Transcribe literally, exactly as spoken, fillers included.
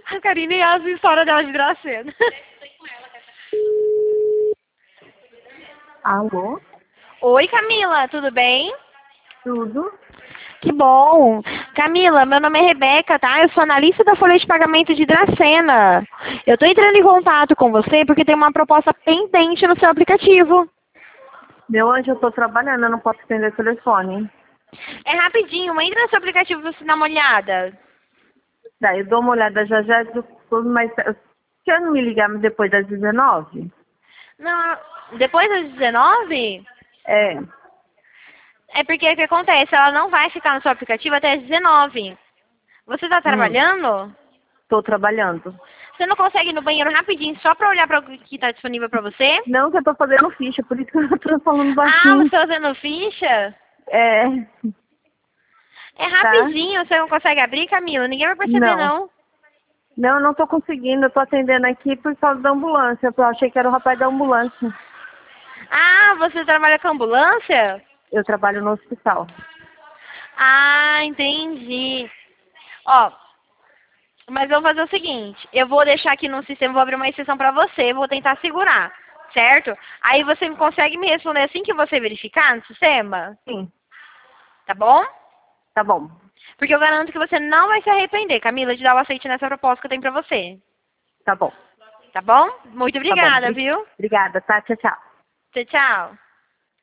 A Karine e as histórias dela de Dracena. Alô? Oi, Camila, tudo bem? Tudo? Que bom. Camila, meu nome é Rebeca, tá? Eu sou analista da folha de pagamento de Dracena. Eu tô entrando em contato com você porque tem uma proposta pendente no seu aplicativo. Meu anjo, eu tô trabalhando, eu não posso atender o telefone. É rapidinho, entra no seu aplicativo pra você dar uma olhada. Daí eu dou uma olhada já já, do- tudo, mas quer não me ligar depois das dezenove? Não, depois das dezenove? É, É porque o que acontece? Ela não vai ficar no seu aplicativo até as dezenove. Você tá hum, trabalhando? tô trabalhando. Você não consegue ir no banheiro rapidinho só pra olhar para o que tá disponível pra você? Não que eu tô fazendo ficha, por isso que eu tô falando Ah, você baixinho. tá fazendo ficha? É, É tá? rapidinho, você não consegue abrir, Camila? Ninguém vai perceber, Não. não. Não, eu não tô conseguindo, eu tô atendendo aqui por causa da ambulância. Eu achei que era o rapaz da ambulância. Ah, você trabalha com ambulância? Eu trabalho no hospital. Ah, entendi. Ó, mas eu vou fazer o seguinte, eu vou deixar aqui no sistema, vou abrir uma exceção pra você, vou tentar segurar, certo? Aí você me consegue me responder assim que você verificar no sistema, Sim, tá bom? tá bom. Porque eu garanto que você não vai se arrepender, Camila, de dar o aceite nessa proposta que eu tenho pra você. Tá bom. Tá bom? Muito Tá bom. obrigada, Bri- viu? Obrigada, tá? Tchau, tchau. Tchau, tchau.